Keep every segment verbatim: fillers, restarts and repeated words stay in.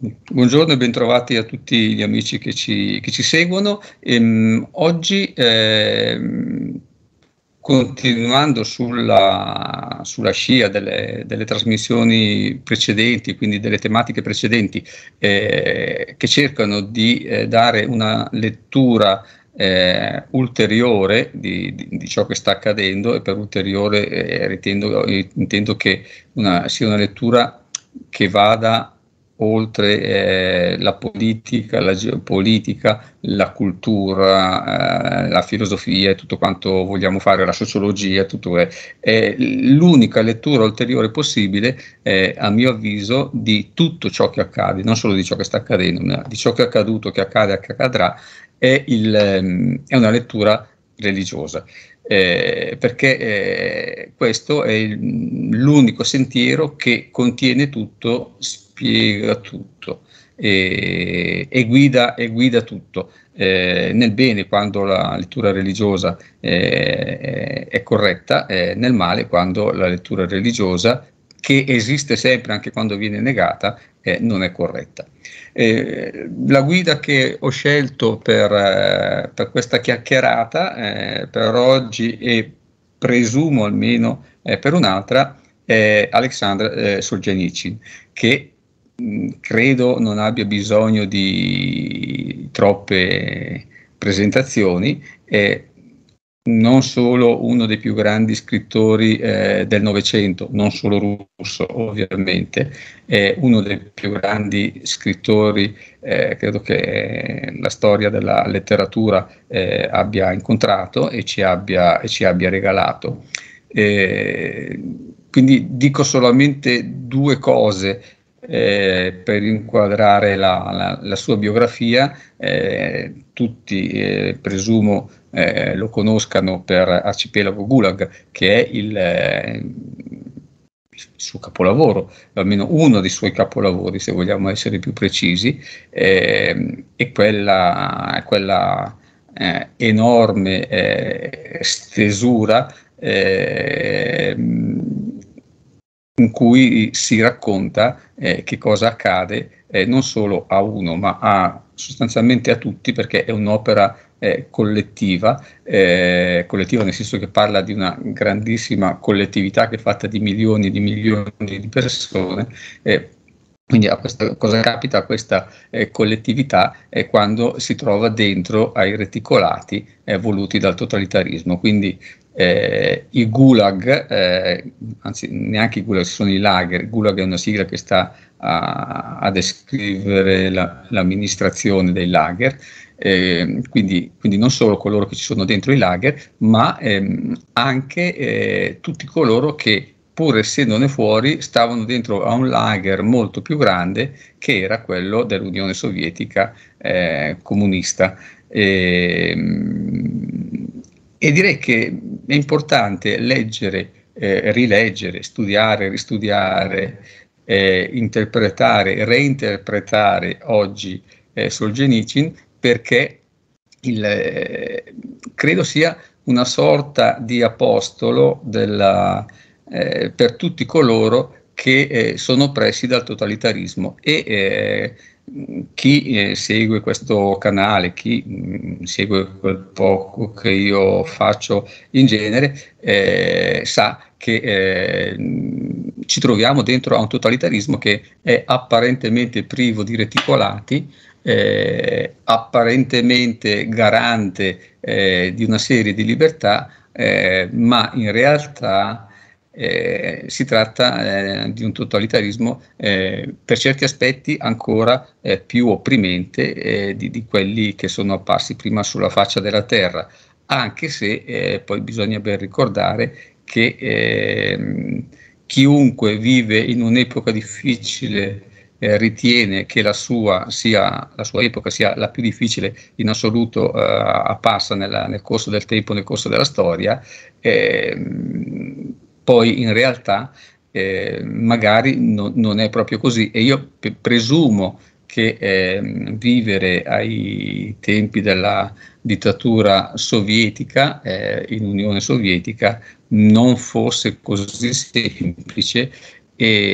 Buongiorno e bentrovati a tutti gli amici che ci, che ci seguono. Ehm, oggi, ehm, continuando sulla, sulla scia delle, delle trasmissioni precedenti, quindi delle tematiche precedenti, eh, che cercano di eh, dare una lettura eh, ulteriore di, di, di ciò che sta accadendo, e per ulteriore eh, ritengo, eh, intendo che una, sia una lettura che vada oltre eh, la politica, la geopolitica, la cultura, eh, la filosofia e tutto quanto vogliamo fare, la sociologia, tutto è, è l'unica lettura ulteriore possibile, eh, a mio avviso, di tutto ciò che accade, non solo di ciò che sta accadendo, ma di ciò che è accaduto, che accade e che accadrà, è, il, ehm, è una lettura religiosa. Eh, perché eh, questo è il, l'unico sentiero che contiene tutto, spiega tutto e, e, guida, e guida tutto, eh, nel bene quando la lettura religiosa eh, è corretta, eh, nel male quando la lettura religiosa, che esiste sempre anche quando viene negata, eh, non è corretta. Eh, la guida che ho scelto per, eh, per questa chiacchierata eh, per oggi, e presumo almeno eh, per un'altra, è Aleksandr eh, Solzhenitsyn, che mh, credo non abbia bisogno di troppe presentazioni. eh, non solo uno dei più grandi scrittori eh, del Novecento, non solo russo ovviamente, è uno dei più grandi scrittori, eh, credo che la storia della letteratura eh, abbia incontrato e ci abbia, e ci abbia regalato. Eh, quindi dico solamente due cose eh, per inquadrare la, la, la sua biografia. Eh, tutti eh, presumo eh, lo conoscano per Arcipelago Gulag, che è il, eh, il suo capolavoro, almeno uno dei suoi capolavori, se vogliamo essere più precisi, eh, è quella, quella eh, enorme eh, stesura eh, in cui si racconta eh, che cosa accade eh, non solo a uno, ma a, sostanzialmente a tutti, perché è un'opera eh, collettiva, eh, collettiva nel senso che parla di una grandissima collettività che è fatta di milioni e di milioni di persone. Eh, quindi a questa, cosa capita a questa eh, collettività è quando si trova dentro ai reticolati eh, voluti dal totalitarismo. Quindi eh, i gulag, eh, anzi neanche i gulag, sono i lager. Il gulag è una sigla che sta a, a descrivere la, l'amministrazione dei lager, eh, quindi, quindi non solo coloro che ci sono dentro i lager, ma ehm, anche eh, tutti coloro che, pur essendone fuori, stavano dentro a un lager molto più grande, che era quello dell'Unione Sovietica eh, comunista. E, e direi che è importante leggere, eh, rileggere, studiare, ristudiare, eh, interpretare, reinterpretare oggi eh, Solzhenitsyn, perché il, eh, credo sia una sorta di apostolo della Eh, per tutti coloro che eh, sono oppressi dal totalitarismo. E eh, chi eh, segue questo canale, chi mh, segue quel poco che io faccio in genere, eh, sa che eh, ci troviamo dentro a un totalitarismo che è apparentemente privo di reticolati, eh, apparentemente garante eh, di una serie di libertà, eh, ma in realtà Eh, si tratta eh, di un totalitarismo eh, per certi aspetti ancora eh, più opprimente eh, di, di quelli che sono apparsi prima sulla faccia della terra, anche se eh, poi bisogna ben ricordare che eh, chiunque vive in un'epoca difficile eh, ritiene che la sua, sia, la sua epoca sia la più difficile in assoluto eh, apparsa nella, nel corso del tempo, nel corso della storia. Eh, Poi in realtà eh, magari no, non è proprio così, e io pe- presumo che eh, vivere ai tempi della dittatura sovietica, eh, in Unione Sovietica, non fosse così semplice, e,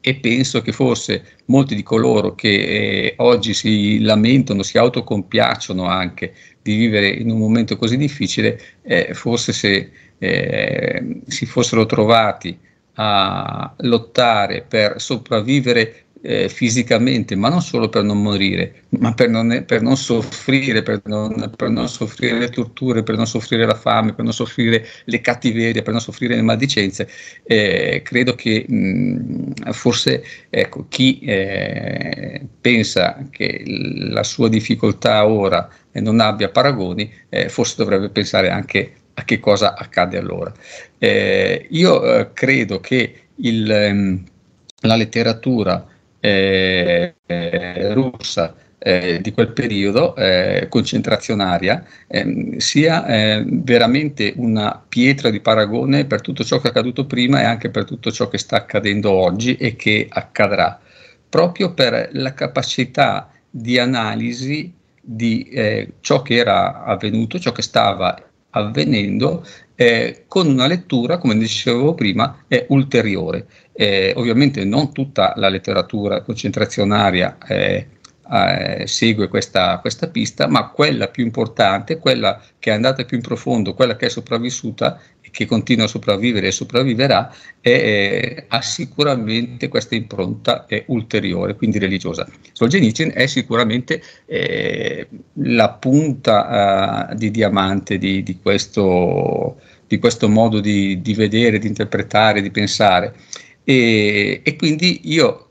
e penso che forse molti di coloro che eh, oggi si lamentano, si autocompiacciono anche di vivere in un momento così difficile, eh, forse se eh, si fossero trovati a lottare per sopravvivere eh, fisicamente, ma non solo per non morire, ma per non, per non soffrire, per non, per non soffrire le torture, per non soffrire la fame, per non soffrire le cattiverie, per non soffrire le maldicenze, eh, credo che mh, forse ecco, chi eh, pensa che la sua difficoltà ora non abbia paragoni, eh, forse dovrebbe pensare anche a che cosa accade allora. Eh, io eh, credo che il, ehm, la letteratura eh, eh, russa eh, di quel periodo eh, concentrazionaria eh, sia eh, veramente una pietra di paragone per tutto ciò che è accaduto prima e anche per tutto ciò che sta accadendo oggi e che accadrà, proprio per la capacità di analisi di eh, ciò che era avvenuto, ciò che stava avvenendo, eh, con una lettura, come dicevo prima, eh, ulteriore. Eh, ovviamente non tutta la letteratura concentrazionaria eh, eh, segue questa, questa pista, ma quella più importante, quella che è andata più in profondo, quella che è sopravvissuta e che continua a sopravvivere e sopravviverà, è, eh, ha sicuramente questa impronta eh, ulteriore, quindi religiosa. Solzhenitsyn è sicuramente eh, la punta eh, di diamante di, di, questo, di questo modo di, di vedere, di interpretare, di pensare. E, e quindi io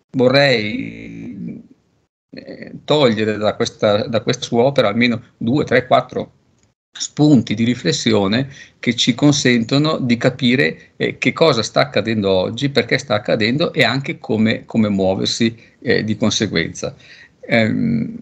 vorrei eh, togliere da questa, da questa sua opera almeno due, tre, quattro spunti di riflessione che ci consentono di capire eh, che cosa sta accadendo oggi, perché sta accadendo e anche come, come muoversi eh, di conseguenza. Ehm,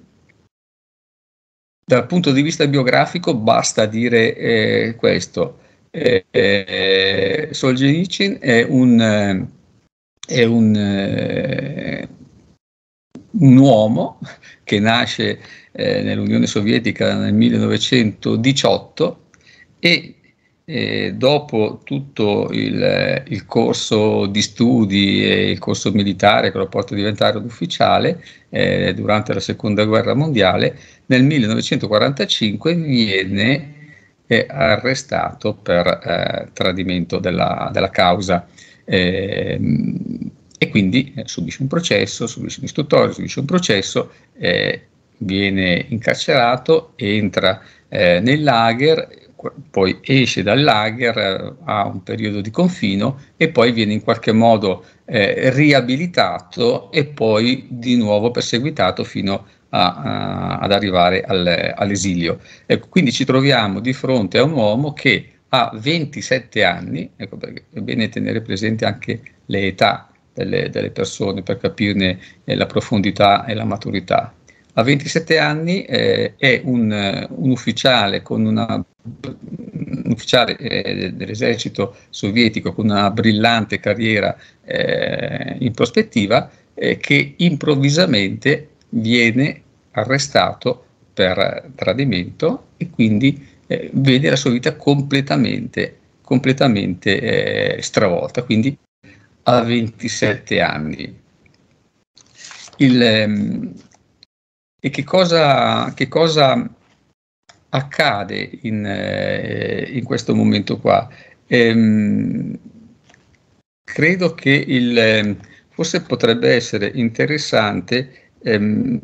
dal punto di vista biografico basta dire eh, questo. Eh, eh, Solzhenitsyn è un, eh, è un, eh, un uomo che nasce eh, nell'Unione Sovietica nel millenovecentodiciotto e eh, dopo tutto il, il corso di studi e il corso militare che lo porta a diventare un ufficiale eh, durante la seconda guerra mondiale, nel millenovecentoquarantacinque viene eh, arrestato per eh, tradimento della, della causa eh, e quindi eh, subisce un processo, subisce un'istruttoria, subisce un processo, eh, viene incarcerato, entra eh, nel lager, poi esce dal lager, eh, ha un periodo di confino e poi viene in qualche modo eh, riabilitato e poi di nuovo perseguitato fino a, a, ad arrivare al, all'esilio. Ecco, quindi ci troviamo di fronte a un uomo che ha ventisette anni, ecco perché è bene tenere presente anche le età delle, delle persone per capirne eh, la profondità e la maturità. A ventisette anni eh, è un, un ufficiale con una un ufficiale eh, dell'esercito sovietico con una brillante carriera eh, in prospettiva eh, che improvvisamente viene arrestato per tradimento e quindi eh, vede la sua vita completamente, completamente eh, stravolta, quindi a ventisette anni. Il, ehm, e che cosa, che cosa accade in, eh, in questo momento qua? Ehm, credo che il, forse potrebbe essere interessante ehm,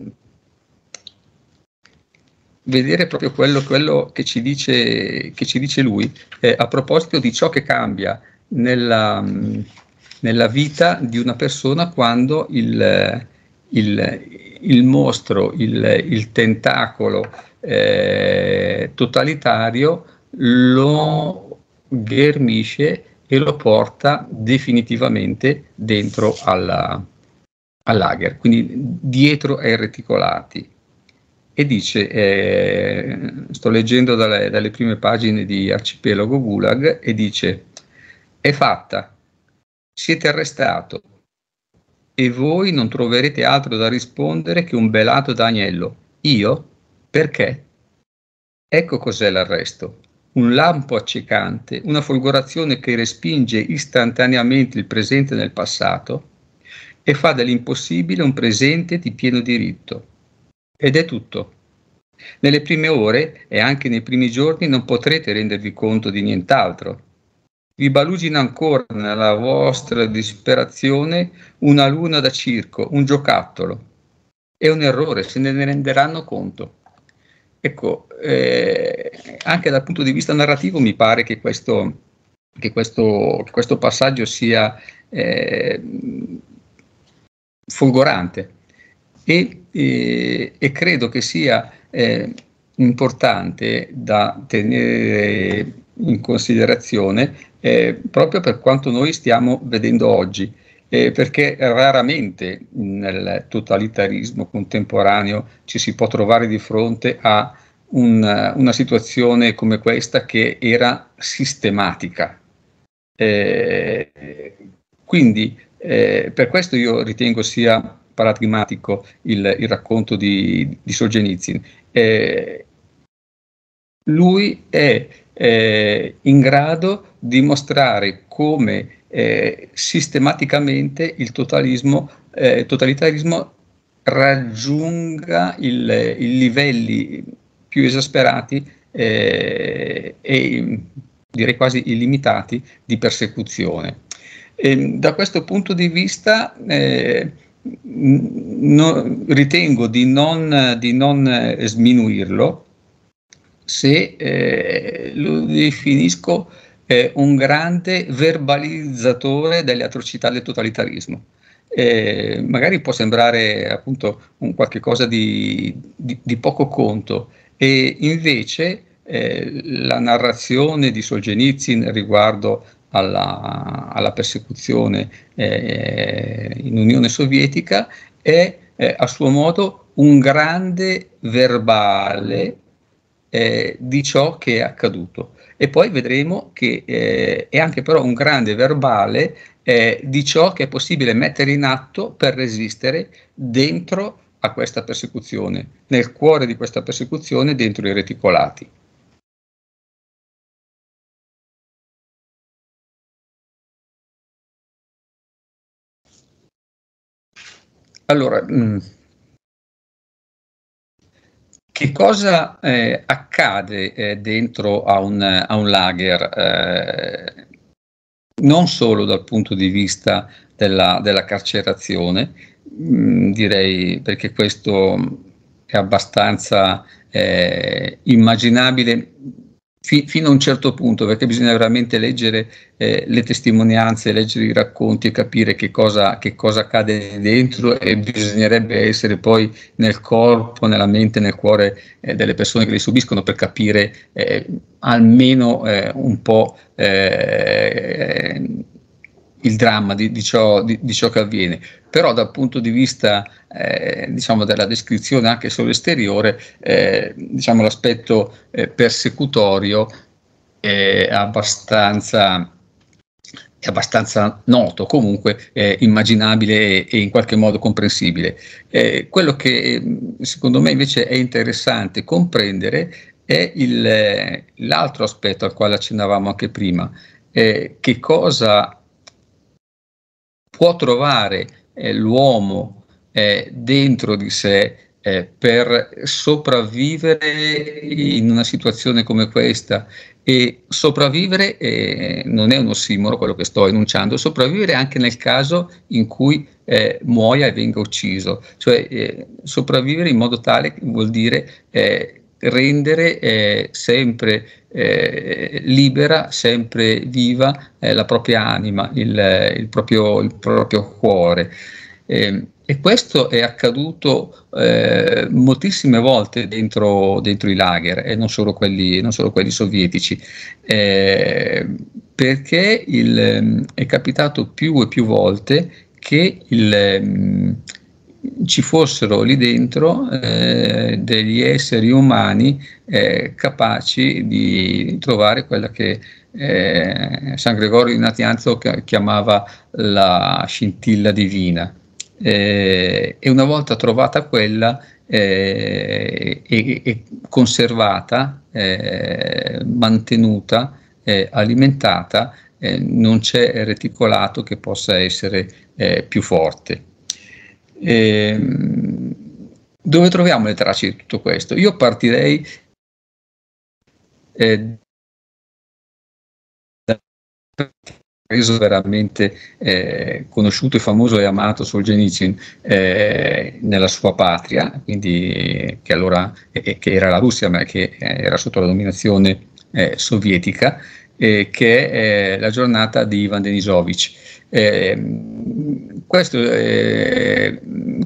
vedere proprio quello, quello che, ci dice, che ci dice lui eh, a proposito di ciò che cambia nella, nella vita di una persona quando il, il, il mostro, il, il tentacolo eh, totalitario lo ghermisce e lo porta definitivamente dentro alla, al lager, quindi dietro ai reticolati. E dice, eh, sto leggendo dalle, dalle prime pagine di Arcipelago Gulag, e dice: è fatta, siete arrestato e voi non troverete altro da rispondere che un belato da agnello. Io? Perché? Ecco cos'è l'arresto. Un lampo accecante, una folgorazione che respinge istantaneamente il presente nel passato, e fa dell'impossibile un presente di pieno diritto. Ed è tutto. Nelle prime ore e anche nei primi giorni non potrete rendervi conto di nient'altro. Vi balugina ancora nella vostra disperazione una luna da circo, un giocattolo. È un errore, se ne renderanno conto. Ecco, eh, anche dal punto di vista narrativo mi pare che questo, che questo, che questo passaggio sia eh, folgorante e, e, e credo che sia eh, importante da tenere in considerazione eh, proprio per quanto noi stiamo vedendo oggi, eh, perché raramente nel totalitarismo contemporaneo ci si può trovare di fronte a un, una situazione come questa che era sistematica. Eh, quindi eh, per questo io ritengo sia paradigmatico il, il racconto di, di Solzhenitsyn. Eh, lui è eh, in grado di mostrare come eh, sistematicamente il totalismo, eh, totalitarismo raggiunga il, i livelli più esasperati eh, e direi quasi illimitati di persecuzione. E da questo punto di vista eh, no, ritengo di non, di non sminuirlo se eh, lo definisco eh, un grande verbalizzatore delle atrocità del totalitarismo. Eh, magari può sembrare appunto un qualche cosa di, di, di poco conto, e invece eh, la narrazione di Solzhenitsyn riguardo alla, alla persecuzione eh, in Unione Sovietica è eh, a suo modo un grande verbale eh, di ciò che è accaduto, e poi vedremo che eh, è anche però un grande verbale eh, di ciò che è possibile mettere in atto per resistere dentro a questa persecuzione, nel cuore di questa persecuzione, dentro i reticolati. Allora, mh, che cosa eh, accade eh, dentro a un, a un lager? Eh, non solo dal punto di vista della, della carcerazione, mh, direi, perché questo è abbastanza eh, immaginabile fi, fino a un certo punto, perché bisogna veramente leggere eh, le testimonianze, leggere i racconti e capire che cosa, che cosa accade dentro, e bisognerebbe essere poi nel corpo, nella mente, nel cuore eh, delle persone che li subiscono per capire eh, almeno eh, un po' eh, il dramma di, di, ciò, di, di ciò che avviene. Però dal punto di vista eh, diciamo della descrizione anche solo esteriore, eh, diciamo l'aspetto eh, persecutorio è abbastanza, è abbastanza noto, comunque eh, immaginabile e, e in qualche modo comprensibile. Eh, quello che secondo me invece è interessante comprendere è il, l'altro aspetto al quale accennavamo anche prima, eh, che cosa può trovare eh, l'uomo eh, dentro di sé eh, per sopravvivere in una situazione come questa. E sopravvivere eh, non è un ossimoro quello che sto enunciando, sopravvivere anche nel caso in cui eh, muoia e venga ucciso, cioè eh, sopravvivere in modo tale vuol dire eh, rendere eh, sempre eh, libera, sempre viva eh, la propria anima, il, il, proprio, il proprio cuore. Eh, e questo è accaduto eh, moltissime volte dentro, dentro i lager, e non solo quelli, non solo quelli sovietici, eh, perché il, è capitato più e più volte che il, ci fossero lì dentro eh, degli esseri umani eh, capaci di trovare quella che eh, San Gregorio di Nazianzo chiamava la scintilla divina. Eh, e una volta trovata quella eh, e, e conservata, eh, mantenuta, eh, alimentata, eh, non c'è reticolato che possa essere eh, più forte. Eh, dove troviamo le tracce di tutto questo? Io partirei eh, da reso veramente eh, conosciuto e famoso e amato Solzhenitsyn eh, nella sua patria, quindi che allora eh, che era la Russia, ma che era sotto la dominazione eh, sovietica, eh, che è eh, la giornata di Ivan Denisovich. Eh, questo, eh,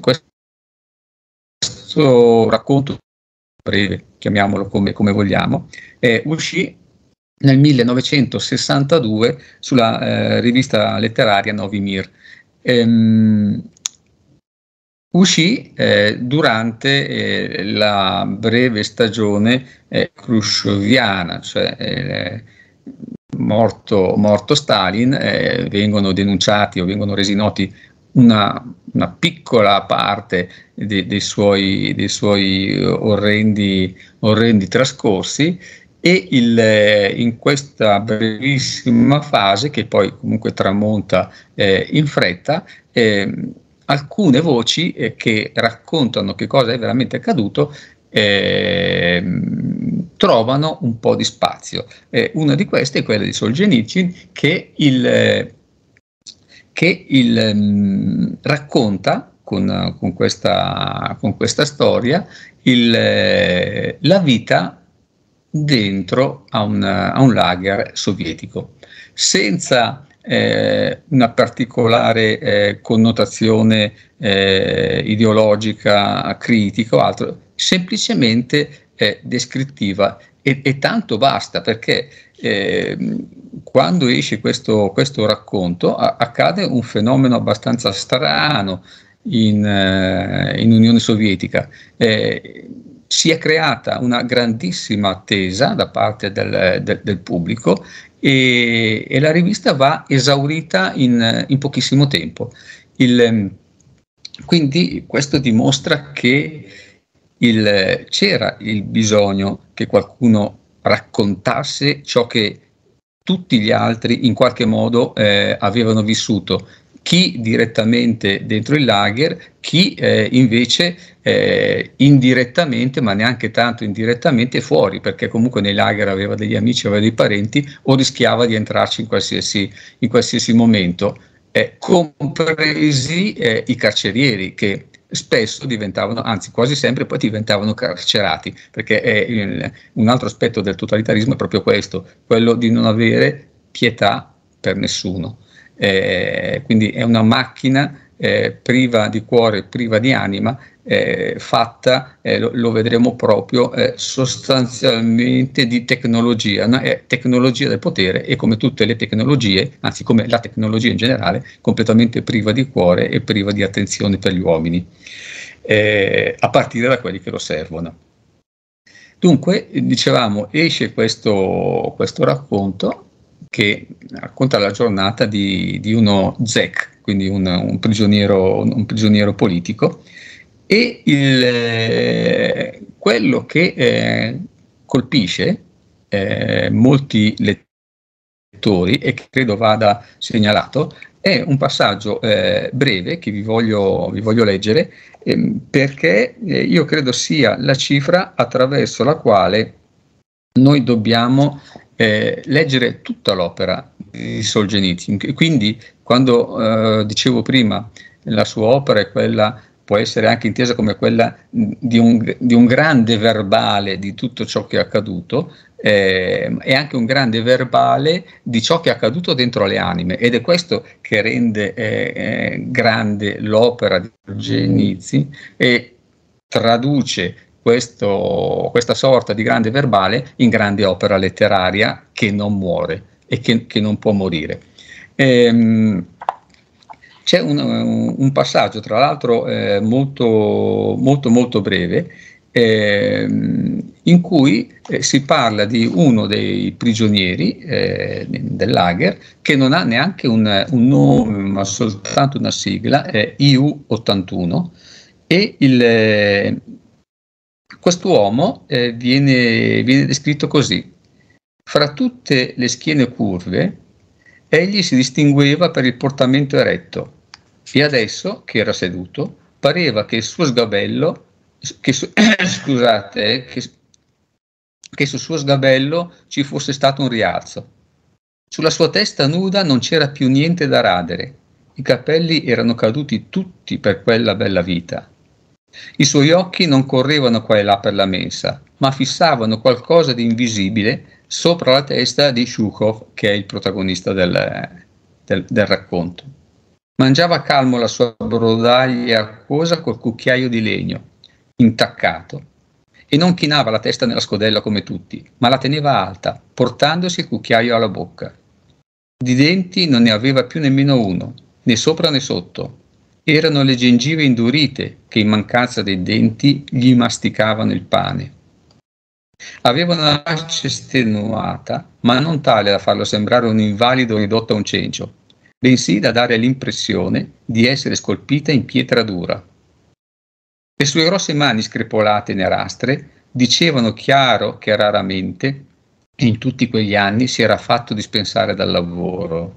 questo racconto breve, chiamiamolo come, come vogliamo, eh, uscì nel millenovecentosessantadue sulla eh, rivista letteraria Novi Mir. Ehm, uscì eh, durante eh, la breve stagione eh, khrushcheviana, cioè eh, morto, morto Stalin, eh, vengono denunciati o vengono resi noti una, una piccola parte de, dei, suoi, dei suoi orrendi, orrendi trascorsi, e il, in questa brevissima fase, che poi comunque tramonta eh, in fretta, eh, alcune voci eh, che raccontano che cosa è veramente accaduto eh, trovano un po' di spazio. Eh, una di queste è quella di Solzhenitsyn, che, il, che il, mh, racconta con, con, questa, con questa storia il, la vita dentro a un, a un lager sovietico, senza eh, una particolare eh, connotazione eh, ideologica, critica o altro, semplicemente eh, descrittiva, e, e tanto basta, perché eh, quando esce questo, questo racconto a, accade un fenomeno abbastanza strano in, eh, in Unione Sovietica. Eh, si è creata una grandissima attesa da parte del, del, del pubblico, e, e la rivista va esaurita in, in pochissimo tempo. Il, quindi questo dimostra che il, c'era il bisogno che qualcuno raccontasse ciò che tutti gli altri in qualche modo eh, avevano vissuto, chi direttamente dentro il lager, chi eh, invece eh, indirettamente, ma neanche tanto indirettamente, fuori, perché comunque nei lager aveva degli amici, aveva dei parenti, o rischiava di entrarci in qualsiasi, in qualsiasi momento, eh, compresi eh, i carcerieri, che spesso diventavano, anzi quasi sempre poi diventavano carcerati, perché è il, un altro aspetto del totalitarismo è proprio questo, quello di non avere pietà per nessuno. Eh, quindi è una macchina eh, priva di cuore, priva di anima, eh, fatta, eh, lo, lo vedremo proprio, eh, sostanzialmente di tecnologia, no? È tecnologia del potere, e come tutte le tecnologie, anzi come la tecnologia in generale, completamente priva di cuore e priva di attenzione per gli uomini, eh, a partire da quelli che lo servono. Dunque, dicevamo, esce questo, questo racconto che racconta la giornata di, di uno zec, quindi un, un, prigioniero, un prigioniero politico, e il, eh, quello che eh, colpisce eh, molti lettori, e che credo vada segnalato, è un passaggio eh, breve che vi voglio, vi voglio leggere, eh, perché eh, io credo sia la cifra attraverso la quale noi dobbiamo eh, leggere tutta l'opera di Solzhenitsyn. Quindi, quando eh, dicevo prima, la sua opera è quella, può essere anche intesa come quella di un, di un grande verbale di tutto ciò che è accaduto, eh, è anche un grande verbale di ciò che è accaduto dentro le anime, ed è questo che rende eh, eh, grande l'opera di Solzhenitsyn, e traduce Questo, questa sorta di grande verbale in grande opera letteraria che non muore e che, che non può morire. Ehm, c'è un, un passaggio, tra l'altro, eh, molto, molto, molto breve, eh, in cui eh, si parla di uno dei prigionieri eh, del lager, che non ha neanche un, un nome, ma soltanto una sigla, è I U ottantuno, e il Quest'uomo eh, viene, viene descritto così: fra tutte le schiene curve, egli si distingueva per il portamento eretto, e adesso, che era seduto, pareva che il suo sgabello, che su, scusate, che, che sul suo sgabello ci fosse stato un rialzo. Sulla sua testa nuda non c'era più niente da radere, i capelli erano caduti tutti per quella bella vita. I suoi occhi non correvano qua e là per la mensa, ma fissavano qualcosa di invisibile sopra la testa di Zhukov, che è il protagonista del, del, del racconto. Mangiava calmo la sua brodaglia acquosa col cucchiaio di legno, intaccato, e non chinava la testa nella scodella come tutti, ma la teneva alta, portandosi il cucchiaio alla bocca. Di denti non ne aveva più nemmeno uno, né sopra né sotto. Erano le gengive indurite che in mancanza dei denti gli masticavano il pane. Aveva una faccia estenuata, ma non tale da farlo sembrare un invalido ridotto a un cencio, bensì da dare l'impressione di essere scolpita in pietra dura. Le sue grosse mani screpolate e nerastre dicevano chiaro che raramente, in tutti quegli anni, si era fatto dispensare dal lavoro.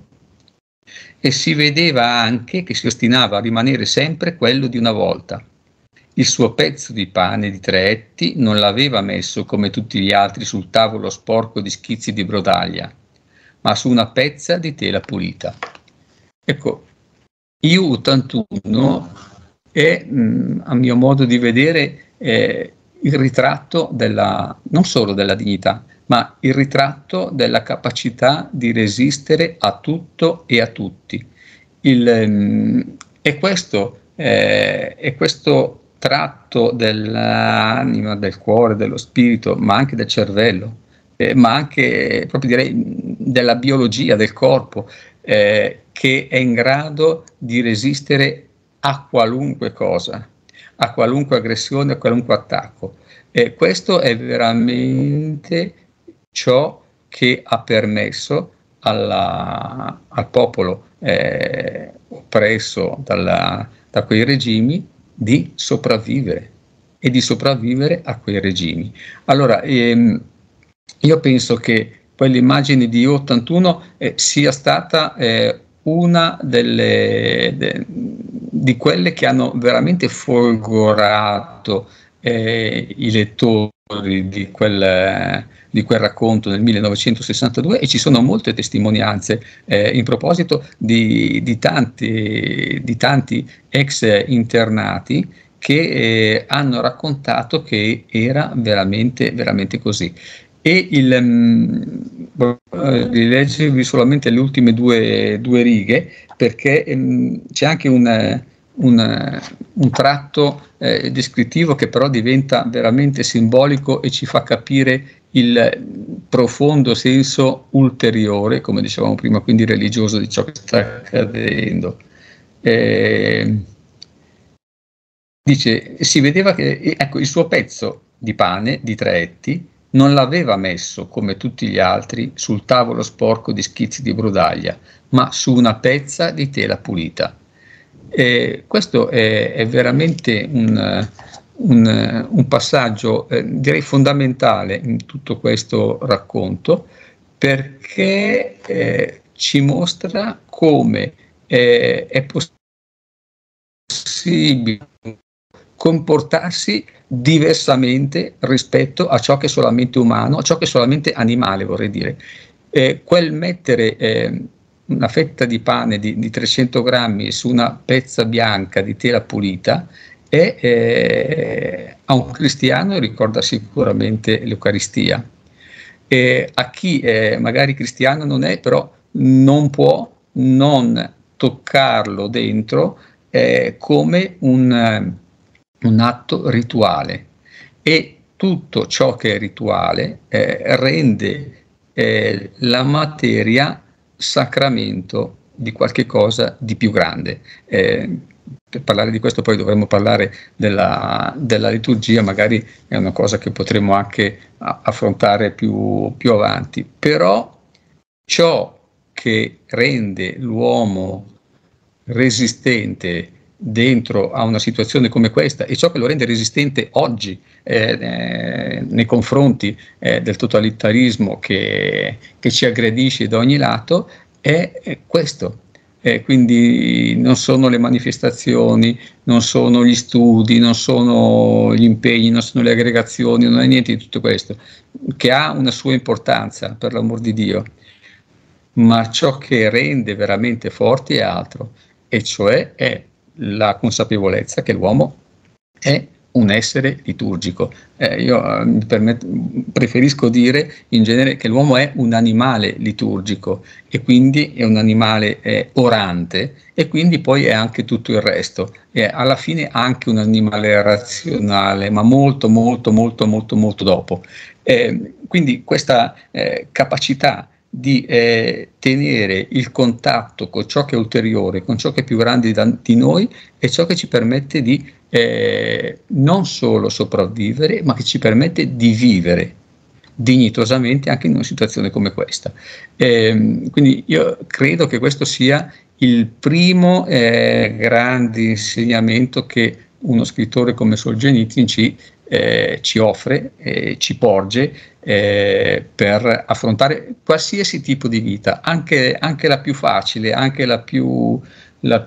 E si vedeva anche che si ostinava a rimanere sempre quello di una volta. Il suo pezzo di pane di tre etti non l'aveva messo come tutti gli altri sul tavolo sporco di schizzi di brodaglia, ma su una pezza di tela pulita. Ecco, Iu ottantuno è, mh, a mio modo di vedere, eh, il ritratto della, non solo della dignità, ma il ritratto della capacità di resistere a tutto e a tutti. Il, um, è, questo, eh, è questo tratto dell'anima, del cuore, dello spirito, ma anche del cervello, eh, ma anche proprio direi della biologia del corpo, eh, che è in grado di resistere a qualunque cosa, a qualunque aggressione, a qualunque attacco. E questo è veramente ciò che ha permesso alla, al popolo eh, oppresso dalla, da quei regimi di sopravvivere e di sopravvivere a quei regimi. Allora, ehm, io penso che quell'immagine di Iu ottantuno eh, sia stata eh, una delle, de, di quelle che hanno veramente folgorato eh, i lettori di quel, di quel racconto nel millenovecentosessantadue, e ci sono molte testimonianze eh, in proposito di, di, tanti, di tanti ex internati che eh, hanno raccontato che era veramente, veramente così. E il, um, rileggervi solamente le ultime due, due righe, perché um, c'è anche un, un, un tratto eh, descrittivo che però diventa veramente simbolico e ci fa capire il profondo senso ulteriore, come dicevamo prima, quindi religioso, di ciò che sta accadendo. Eh, dice, si vedeva che ecco, il suo pezzo di pane di tre etti non l'aveva messo, come tutti gli altri, sul tavolo sporco di schizzi di brodaglia, ma su una pezza di tela pulita. E questo è, è veramente un, un, un passaggio, eh, direi fondamentale in tutto questo racconto, perché eh, ci mostra come eh, è possibile comportarsi diversamente rispetto a ciò che è solamente umano, a ciò che è solamente animale, vorrei dire. Eh, quel mettere eh, una fetta di pane di, di trecento grammi su una pezza bianca di tela pulita è, eh, a un cristiano ricorda sicuramente l'Eucaristia. E a chi eh, magari cristiano non è, però non può non toccarlo dentro eh, come un un atto rituale, e tutto ciò che è rituale eh, rende eh, la materia sacramento di qualche cosa di più grande. Eh, per parlare di questo poi dovremmo parlare della, della liturgia, magari è una cosa che potremo anche affrontare più, più avanti, però ciò che rende l'uomo resistente dentro a una situazione come questa, e ciò che lo rende resistente oggi eh, eh, nei confronti eh, del totalitarismo che, che ci aggredisce da ogni lato, è, è questo, eh, quindi non sono le manifestazioni, non sono gli studi, non sono gli impegni, non sono le aggregazioni, non è niente di tutto questo, che ha una sua importanza, per l'amor di Dio, ma ciò che rende veramente forti è altro, e cioè è la consapevolezza che l'uomo è un essere liturgico. Eh, io eh, mi permetto, preferisco dire in genere che l'uomo è un animale liturgico, e quindi è un animale eh, orante, e quindi poi è anche tutto il resto. È alla fine anche un animale razionale, ma molto molto molto molto molto dopo. Eh, quindi questa eh, capacità di eh, tenere il contatto con ciò che è ulteriore, con ciò che è più grande da, di noi, è ciò che ci permette di eh, non solo sopravvivere, ma che ci permette di vivere dignitosamente anche in una situazione come questa. Eh, quindi io credo che questo sia il primo eh, grande insegnamento che uno scrittore come Solzhenitsyn ci, eh, ci offre, eh, ci porge eh, per affrontare qualsiasi tipo di vita, anche, anche la più facile, anche la più, la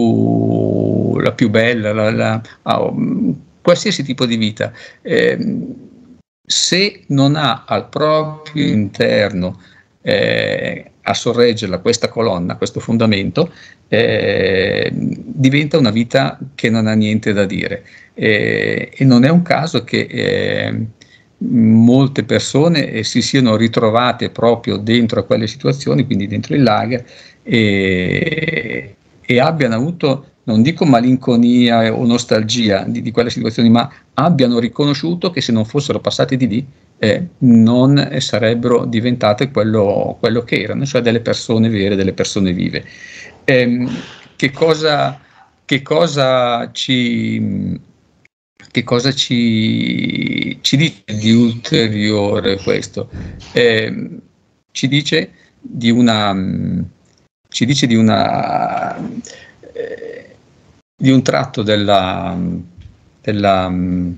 più, la più bella, la, la, oh, qualsiasi tipo di vita. Eh, se non ha al proprio interno eh, a sorreggerla questa colonna, questo fondamento, eh, diventa una vita che non ha niente da dire. Eh, e non è un caso che eh, molte persone eh, si siano ritrovate proprio dentro a quelle situazioni, quindi dentro il lager, e, e abbiano avuto, non dico malinconia o nostalgia di, di quelle situazioni, ma abbiano riconosciuto che se non fossero passati di lì eh, non sarebbero diventate quello, quello che erano, cioè delle persone vere, delle persone vive. Eh, che cosa, che cosa ci che cosa ci, ci dice di ulteriore questo? Eh, ci dice di una ci dice di una eh, di un tratto della della,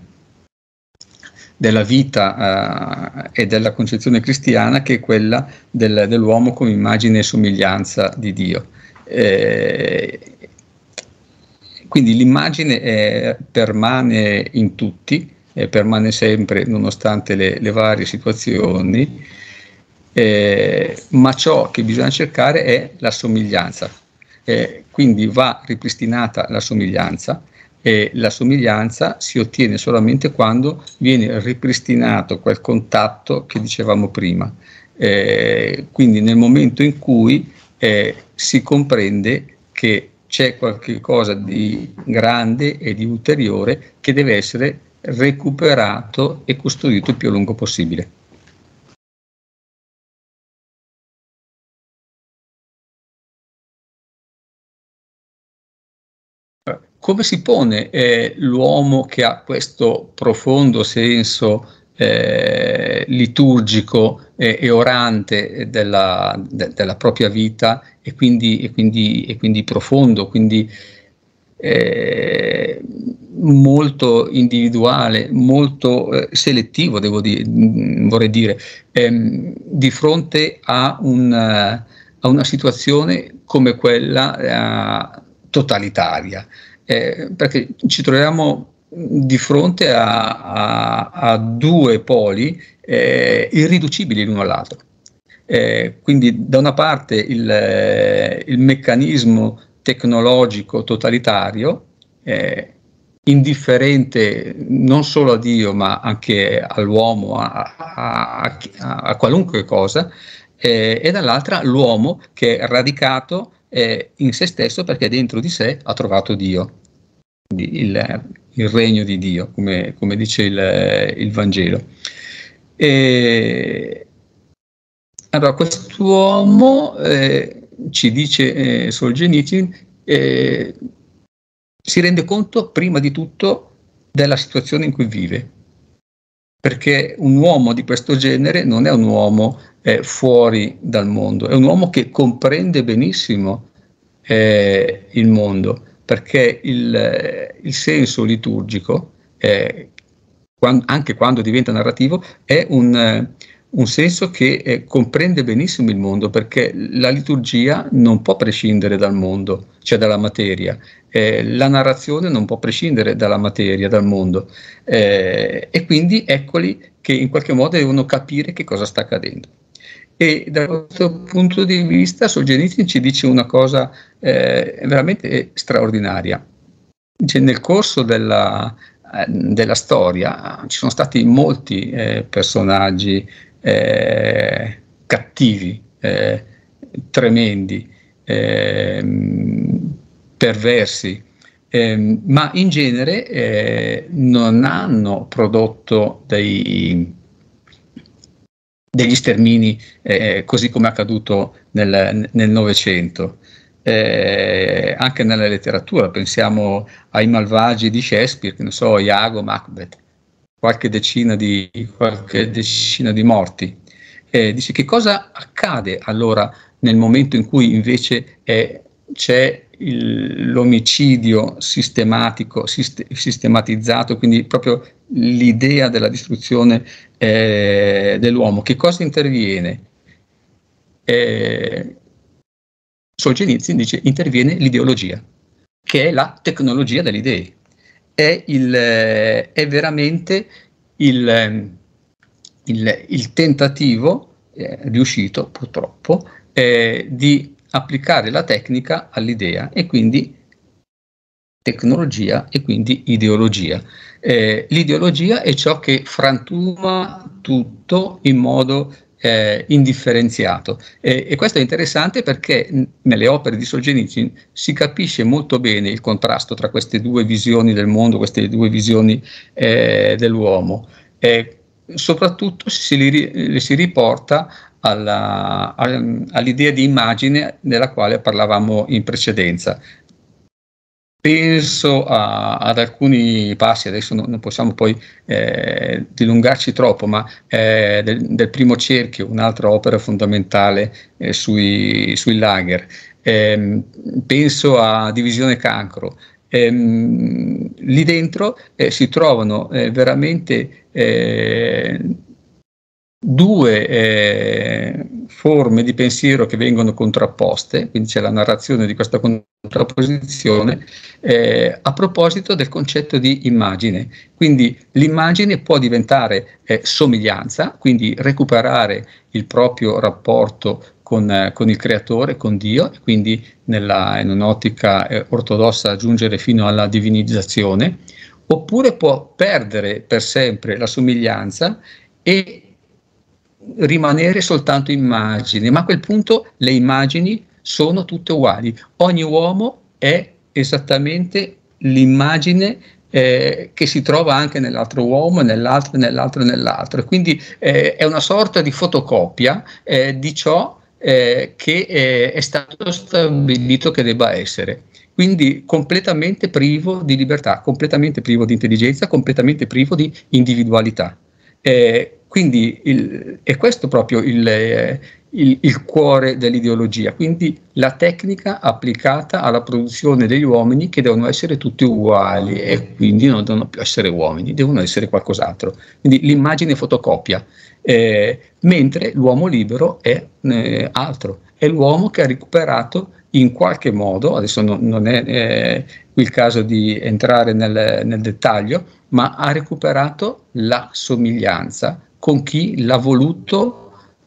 della vita eh, e della concezione cristiana, che è quella del, dell'uomo come immagine e somiglianza di Dio. Eh, quindi l'immagine eh, permane in tutti, eh, permane sempre nonostante le, le varie situazioni, eh, ma ciò che bisogna cercare è la somiglianza. Eh, quindi va ripristinata la somiglianza, e la somiglianza si ottiene solamente quando viene ripristinato quel contatto che dicevamo prima. Eh, quindi nel momento in cui eh, si comprende che c'è qualche cosa di grande e di ulteriore che deve essere recuperato e costruito il più a lungo possibile. Come si pone eh, l'uomo che ha questo profondo senso eh, liturgico eh, e orante della, de, della propria vita, e quindi, e quindi, e quindi profondo, quindi eh, molto individuale, molto eh, selettivo, devo dire, vorrei dire, ehm, di fronte a, un, a una situazione come quella eh, totalitaria. Eh, perché ci troviamo di fronte a, a, a due poli eh, irriducibili l'uno all'altro. Eh, quindi da una parte il, il meccanismo tecnologico totalitario, eh, indifferente non solo a Dio ma anche all'uomo, a, a, a, a qualunque cosa, eh, e dall'altra l'uomo che è radicato eh, in se stesso, perché dentro di sé ha trovato Dio. Il, il regno di Dio, come, come dice il, il Vangelo. E, allora, quest'uomo, eh, ci dice eh, Solzhenitsyn, eh, si rende conto prima di tutto della situazione in cui vive, perché un uomo di questo genere non è un uomo eh, fuori dal mondo, è un uomo che comprende benissimo eh, il mondo, perché il, il senso liturgico, eh, quando, anche quando diventa narrativo, è un, un senso che eh, comprende benissimo il mondo, perché la liturgia non può prescindere dal mondo, cioè dalla materia, eh, la narrazione non può prescindere dalla materia, dal mondo, eh, e quindi eccoli che in qualche modo devono capire che cosa sta accadendo. E da questo punto di vista Solzhenitsyn ci dice una cosa eh, veramente straordinaria. Cioè, nel corso della, eh, della storia ci sono stati molti eh, personaggi eh, cattivi, eh, tremendi, eh, perversi, eh, ma in genere eh, non hanno prodotto dei degli stermini, eh, così come è accaduto nel Novecento. Eh, anche nella letteratura, pensiamo ai malvagi di Shakespeare, che ne so, Iago, Macbeth, qualche decina di, qualche decina di morti. Eh, dice, che cosa accade allora nel momento in cui invece eh, c'è l'omicidio sistematico, sist sistematizzato, quindi proprio l'idea della distruzione eh, dell'uomo? Che cosa interviene? Eh, Solzhenitsyn dice, interviene l'ideologia, che è la tecnologia delle idee. È, il, eh, è veramente il, il, il tentativo, eh, riuscito purtroppo, eh, di applicare la tecnica all'idea, e quindi tecnologia e quindi ideologia. Eh, l'ideologia è ciò che frantuma tutto in modo eh, indifferenziato, eh, e questo è interessante perché nelle opere di Solzhenitsyn si capisce molto bene il contrasto tra queste due visioni del mondo, queste due visioni eh, dell'uomo. Eh, soprattutto si, li, si riporta alla, all'idea di immagine della quale parlavamo in precedenza. Penso a, ad alcuni passi, adesso non, non possiamo poi eh, dilungarci troppo, ma eh, del, del primo cerchio, un'altra opera fondamentale eh, sui, sui lager. Eh, penso a Divisione Cancro. Eh, lì dentro eh, si trovano eh, veramente eh, due eh, forme di pensiero che vengono contrapposte, quindi c'è la narrazione di questa contrapposizione eh, a proposito del concetto di immagine. Quindi l'immagine può diventare eh, somiglianza, quindi recuperare il proprio rapporto con, eh, con il creatore, con Dio, e quindi nella, in un'ottica eh, ortodossa giungere fino alla divinizzazione, oppure può perdere per sempre la somiglianza e rimanere soltanto immagini, ma a quel punto le immagini sono tutte uguali. Ogni uomo è esattamente l'immagine eh, che si trova anche nell'altro uomo, nell'altro, nell'altro, nell'altro. Quindi eh, è una sorta di fotocopia eh, di ciò eh, che eh, è stato stabilito che debba essere. Quindi completamente privo di libertà, completamente privo di intelligenza, completamente privo di individualità. Eh, quindi il, è questo proprio il, eh, il, il cuore dell'ideologia, quindi la tecnica applicata alla produzione degli uomini che devono essere tutti uguali e quindi non devono più essere uomini, devono essere qualcos'altro. Quindi l'immagine fotocopia, eh, mentre l'uomo libero è eh, altro, è l'uomo che ha recuperato in qualche modo, adesso non, non è eh, qui il caso di entrare nel, nel dettaglio, ma ha recuperato la somiglianza con chi l'ha voluto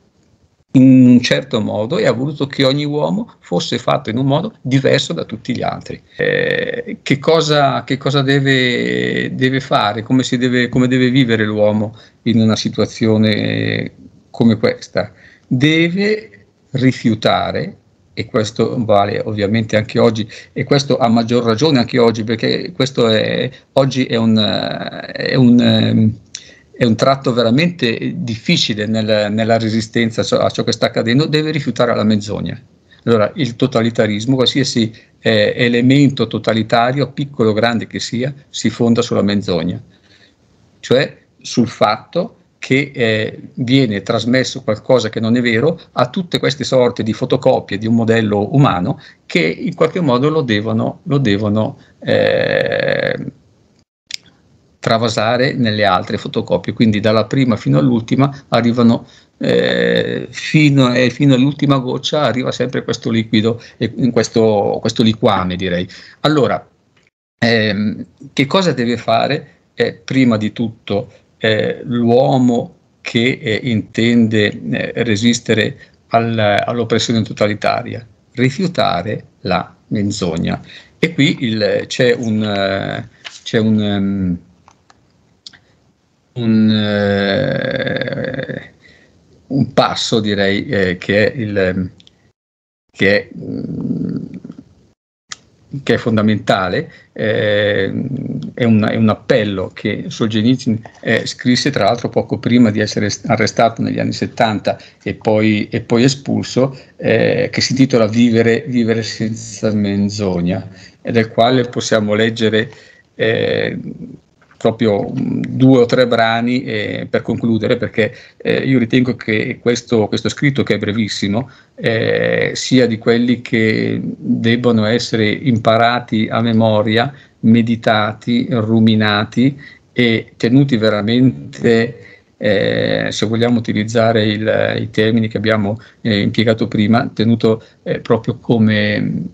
in un certo modo e ha voluto che ogni uomo fosse fatto in un modo diverso da tutti gli altri. Eh, che cosa, che cosa deve, deve fare, come, si deve, come deve vivere l'uomo in una situazione come questa? Deve rifiutare, e questo vale ovviamente anche oggi, e questo a maggior ragione anche oggi, perché questo è, oggi è un, è un, è un tratto veramente difficile nel, nella resistenza a ciò, a ciò che sta accadendo. Deve rifiutare la menzogna. Allora, il totalitarismo, qualsiasi eh, elemento totalitario, piccolo o grande che sia, si fonda sulla menzogna, cioè sul fatto che eh, viene trasmesso qualcosa che non è vero a tutte queste sorte di fotocopie di un modello umano che in qualche modo lo devono, lo devono eh, travasare nelle altre fotocopie, quindi dalla prima fino all'ultima arrivano eh, fino, eh, fino all'ultima goccia arriva sempre questo liquido, e in questo, questo liquame, direi. Allora, ehm, che cosa deve fare? Eh, prima di tutto eh, l'uomo che eh, intende eh, resistere al, all'oppressione totalitaria, rifiutare la menzogna. E qui c'è un, uh, c'è un, um, un, uh, un passo, direi, eh, che è il che è, che è fondamentale, eh, è, un, è un appello che Solzhenitsyn eh, scrisse tra l'altro poco prima di essere arrestato negli anni settanta e poi, e poi espulso, eh, che si intitola Vivere, vivere senza menzogna, e del quale possiamo leggere eh, proprio due o tre brani eh, per concludere, perché eh, io ritengo che questo, questo scritto, che è brevissimo, eh, sia di quelli che debbono essere imparati a memoria, meditati, ruminati e tenuti veramente, eh, se vogliamo utilizzare il, i termini che abbiamo eh, impiegato prima, tenuto eh, proprio come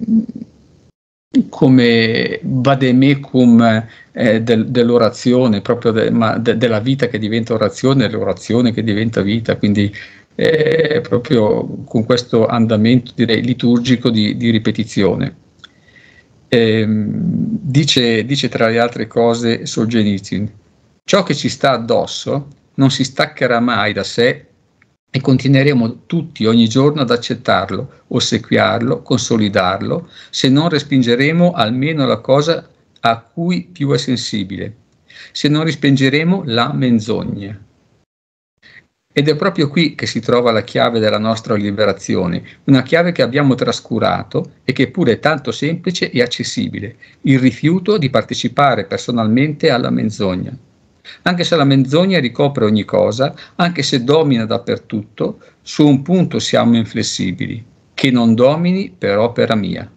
come vademecum eh, del, dell'orazione, proprio de, ma de, della vita che diventa orazione, l'orazione che diventa vita, quindi eh, proprio con questo andamento, direi, liturgico di, di ripetizione. Eh, dice, dice tra le altre cose Solzhenitsyn: ciò che ci sta addosso non si staccherà mai da sé e continueremo tutti ogni giorno ad accettarlo, ossequiarlo, consolidarlo, se non respingeremo almeno la cosa a cui più è sensibile, se non respingeremo la menzogna. Ed è proprio qui che si trova la chiave della nostra liberazione, una chiave che abbiamo trascurato e che pure è tanto semplice e accessibile: il rifiuto di partecipare personalmente alla menzogna. Anche se la menzogna ricopre ogni cosa, anche se domina dappertutto, su un punto siamo inflessibili: che non domini per opera mia.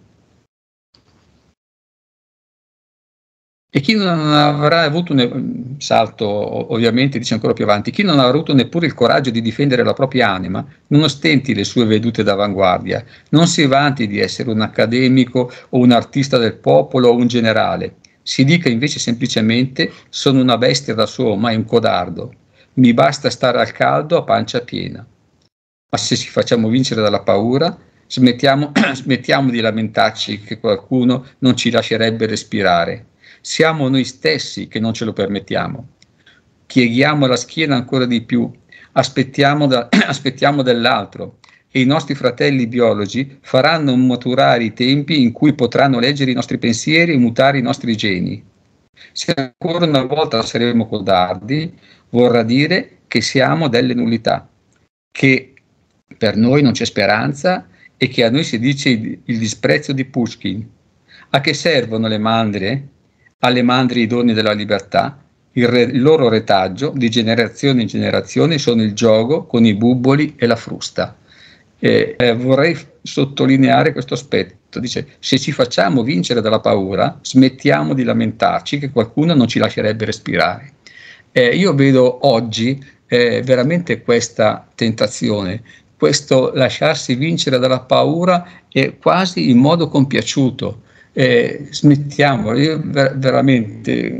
E chi non avrà avuto, ne- salto ovviamente, dice ancora più avanti, chi non avrà avuto neppure il coraggio di difendere la propria anima, non ostenti le sue vedute d'avanguardia, non si vanti di essere un accademico o un artista del popolo o un generale. Si dica invece semplicemente: sono una bestia da solo, mai un codardo. Mi basta stare al caldo a pancia piena. Ma se ci facciamo vincere dalla paura, smettiamo, smettiamo di lamentarci che qualcuno non ci lascerebbe respirare. Siamo noi stessi che non ce lo permettiamo. Pieghiamo la schiena ancora di più, aspettiamo, da, aspettiamo dell'altro, e i nostri fratelli biologi faranno maturare i tempi in cui potranno leggere i nostri pensieri e mutare i nostri geni. Se ancora una volta saremo codardi, vorrà dire che siamo delle nullità, che per noi non c'è speranza e che a noi si dice il, il disprezzo di Pushkin. A che servono le mandrie? Alle mandrie i doni della libertà? Il, re, il loro retaggio di generazione in generazione sono il gioco con i bubboli e la frusta. Eh, eh, vorrei sottolineare questo aspetto. Dice: se ci facciamo vincere dalla paura, smettiamo di lamentarci che qualcuno non ci lascerebbe respirare. Eh, io vedo oggi eh, veramente questa tentazione, questo lasciarsi vincere dalla paura, e quasi in modo compiaciuto. Eh, smettiamo, io ver- veramente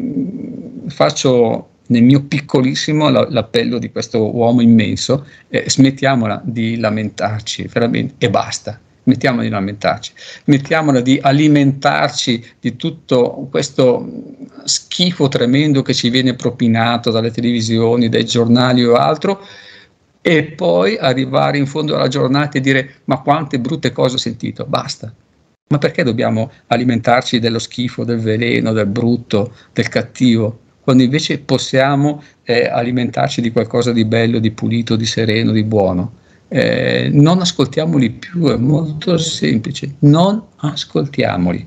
faccio nel mio piccolissimo l'appello di questo uomo immenso: eh, smettiamola di lamentarci, veramente, e basta. Smettiamola di lamentarci, smettiamola di alimentarci di tutto questo schifo tremendo che ci viene propinato dalle televisioni, dai giornali o altro, e poi arrivare in fondo alla giornata e dire: ma quante brutte cose ho sentito. Basta. Ma perché dobbiamo alimentarci dello schifo, del veleno, del brutto, del cattivo, quando invece possiamo eh, alimentarci di qualcosa di bello, di pulito, di sereno, di buono? Eh, non ascoltiamoli più, è molto semplice, non ascoltiamoli.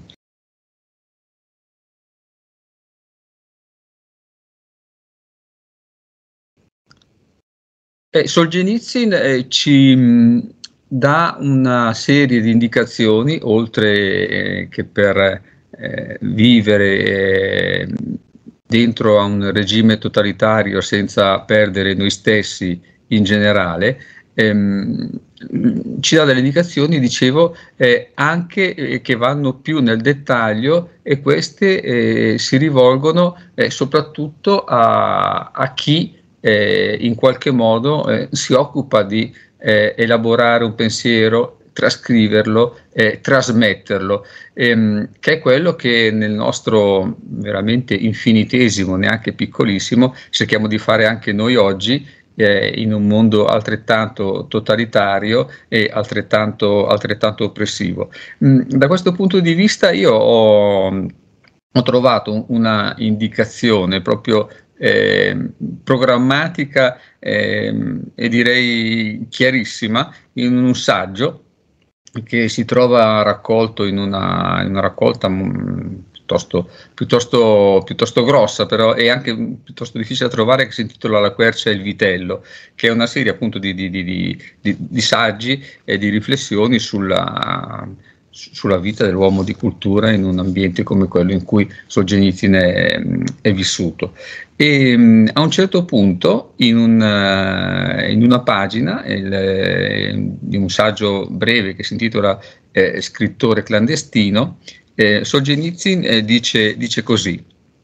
Eh, Solzhenitsyn eh, ci mh, dà una serie di indicazioni, oltre eh, che per eh, vivere eh, dentro a un regime totalitario senza perdere noi stessi in generale, ehm, ci dà delle indicazioni, dicevo, eh, anche eh, che vanno più nel dettaglio, e queste eh, si rivolgono eh, soprattutto a, a chi eh, in qualche modo eh, si occupa di eh, elaborare un pensiero, trascriverlo, eh, trasmetterlo, ehm, che è quello che nel nostro veramente infinitesimo, neanche piccolissimo, cerchiamo di fare anche noi oggi, eh, in un mondo altrettanto totalitario e altrettanto, altrettanto oppressivo. Mm, da questo punto di vista io ho, ho trovato una indicazione proprio eh, programmatica eh, e direi chiarissima in un saggio che si trova raccolto in una, in una raccolta mh, piuttosto, piuttosto, piuttosto grossa, però è anche piuttosto difficile da trovare, che si intitola La quercia e il vitello, che è una serie appunto di, di, di, di, di saggi e di riflessioni sulla, sulla vita dell'uomo di cultura in un ambiente come quello in cui Solzhenitsyn è, è vissuto. E mh, a un certo punto, in, un, uh, in una pagina il, eh, di un saggio breve che si intitola eh, Scrittore clandestino, eh, Solzhenitsyn eh, dice, dice così: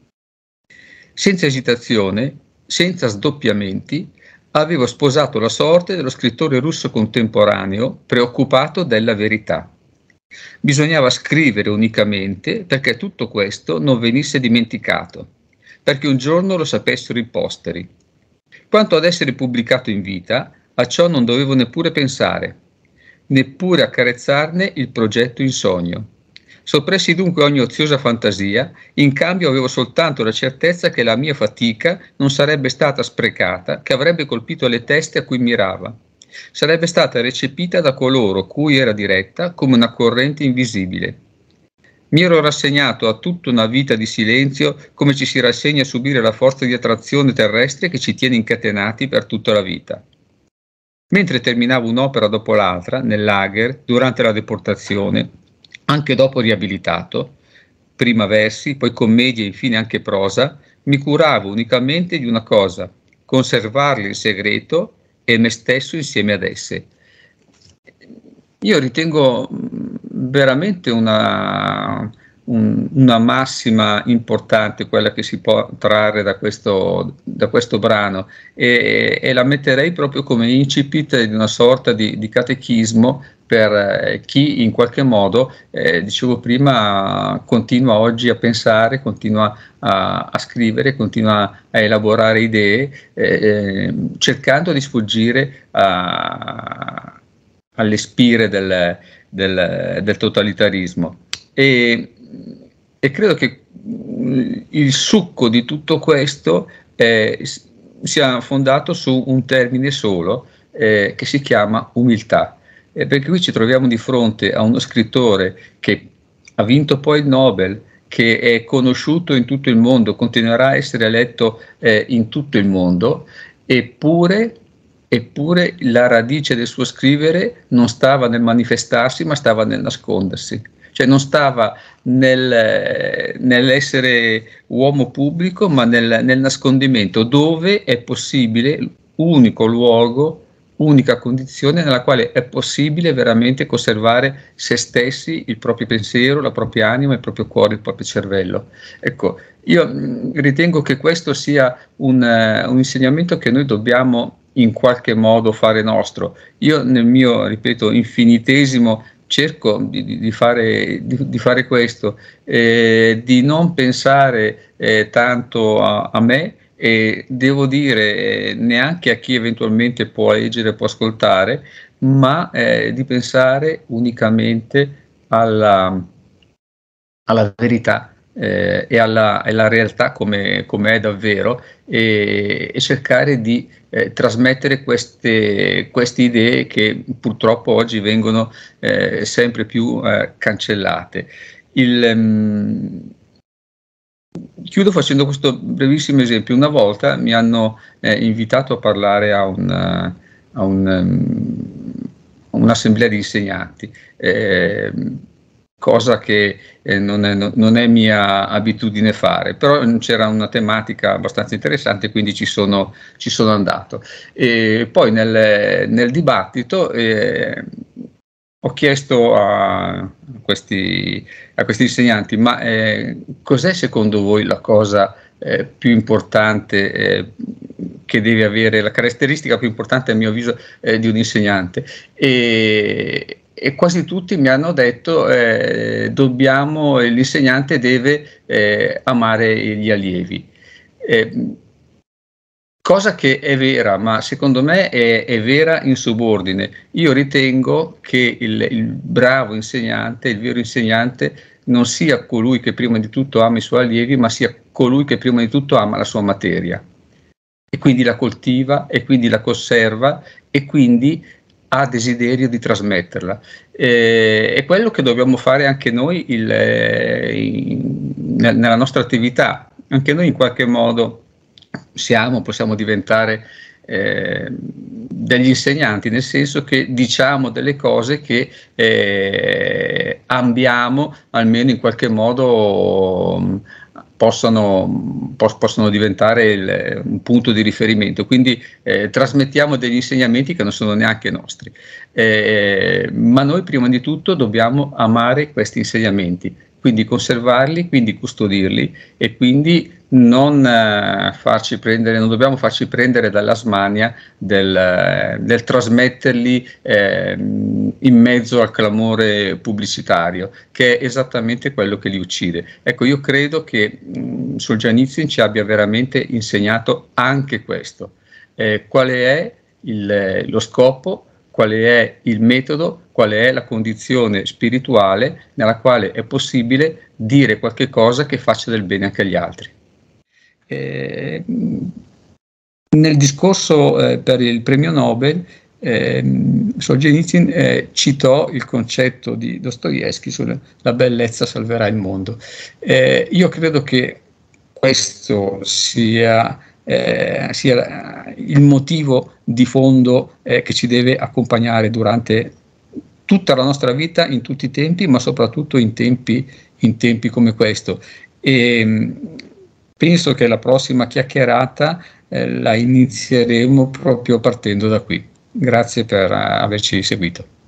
senza esitazione, senza sdoppiamenti, avevo sposato la sorte dello scrittore russo contemporaneo preoccupato della verità. Bisognava scrivere unicamente perché tutto questo non venisse dimenticato, perché un giorno lo sapessero i posteri. Quanto ad essere pubblicato in vita, a ciò non dovevo neppure pensare, neppure accarezzarne il progetto in sogno. Soppressi dunque ogni oziosa fantasia, in cambio avevo soltanto la certezza che la mia fatica non sarebbe stata sprecata, che avrebbe colpito le teste a cui mirava. Sarebbe stata recepita da coloro cui era diretta come una corrente invisibile. Mi ero rassegnato a tutta una vita di silenzio, come ci si rassegna a subire la forza di attrazione terrestre che ci tiene incatenati per tutta la vita. Mentre terminavo un'opera dopo l'altra, nel lager, durante la deportazione, anche dopo riabilitato, prima versi, poi commedie e infine anche prosa, mi curavo unicamente di una cosa: conservarli in segreto e me stesso insieme ad esse. Io ritengo veramente una, un, una massima importante quella che si può trarre da questo, da questo brano, e, e la metterei proprio come incipit di una sorta di, di catechismo per eh, chi in qualche modo, eh, dicevo prima, continua oggi a pensare, continua a, a scrivere, continua a elaborare idee, eh, cercando di sfuggire a, alle spire del, del, del totalitarismo. E, e credo che il succo di tutto questo eh, sia fondato su un termine solo, eh, che si chiama umiltà. Eh, perché qui ci troviamo di fronte a uno scrittore che ha vinto poi il Nobel, che è conosciuto in tutto il mondo, continuerà a essere letto eh, in tutto il mondo, eppure, eppure la radice del suo scrivere non stava nel manifestarsi, ma stava nel nascondersi. Cioè non stava nel, nell'essere uomo pubblico, ma nel, nel nascondimento, dove è possibile, unico luogo, unica condizione nella quale è possibile veramente conservare se stessi, il proprio pensiero, la propria anima, il proprio cuore, il proprio cervello. Ecco, io mh, ritengo che questo sia un, uh, un insegnamento che noi dobbiamo in qualche modo fare nostro. Io nel mio, ripeto, infinitesimo cerco di, di, fare, di, di fare questo, eh, di non pensare eh, tanto a, a me, e devo dire eh, neanche a chi eventualmente può leggere, può ascoltare, ma eh, di pensare unicamente alla, alla verità eh, e alla, alla realtà come, come è davvero, e, e cercare di eh, trasmettere queste, queste idee che purtroppo oggi vengono eh, sempre più eh, cancellate. Il, um, Chiudo facendo questo brevissimo esempio. Una volta mi hanno eh, invitato a parlare a, un, uh, a un, um, un'assemblea di insegnanti. Eh, cosa che eh, non, è, non è mia abitudine fare, però c'era una tematica abbastanza interessante, quindi ci sono, ci sono andato. E poi nel, nel dibattito eh, ho chiesto a questi, a questi insegnanti, ma eh, cos'è secondo voi la cosa eh, più importante eh, che deve avere, la caratteristica più importante a mio avviso eh, di un insegnante? E, e quasi tutti mi hanno detto eh, dobbiamo, l'insegnante deve eh, amare gli allievi. Eh, Cosa che è vera, ma secondo me è, è vera in subordine. Io ritengo che il, il bravo insegnante, il vero insegnante, non sia colui che prima di tutto ama i suoi allievi, ma sia colui che prima di tutto ama la sua materia. E quindi la coltiva, e quindi la conserva, e quindi ha desiderio di trasmetterla. Eh, è quello che dobbiamo fare anche noi il, eh, in, nella nostra attività. Anche noi in qualche modo siamo, possiamo diventare eh, degli insegnanti, nel senso che diciamo delle cose che eh, ambiamo, almeno in qualche modo possano, pos- possono diventare il, un punto di riferimento, quindi eh, trasmettiamo degli insegnamenti che non sono neanche nostri, eh, ma noi prima di tutto dobbiamo amare questi insegnamenti, quindi conservarli, quindi custodirli e quindi non eh, farci prendere, non dobbiamo farci prendere dalla smania del, eh, del trasmetterli eh, in mezzo al clamore pubblicitario, che è esattamente quello che li uccide. Ecco, io credo che mh, Solzhenitsyn ci abbia veramente insegnato anche questo. Eh, quale è il, lo scopo, quale è il metodo, quale è la condizione spirituale nella quale è possibile dire qualche cosa che faccia del bene anche agli altri. Eh, nel discorso eh, per il premio Nobel eh, Solzhenitsyn eh, citò il concetto di Dostoevskij sulla la bellezza salverà il mondo. Eh, io credo che questo sia, eh, sia il motivo di fondo eh, che ci deve accompagnare durante tutta la nostra vita, in tutti i tempi, ma soprattutto in tempi, in tempi come questo. E, penso che la prossima chiacchierata eh, la inizieremo proprio partendo da qui. Grazie per uh, averci seguito.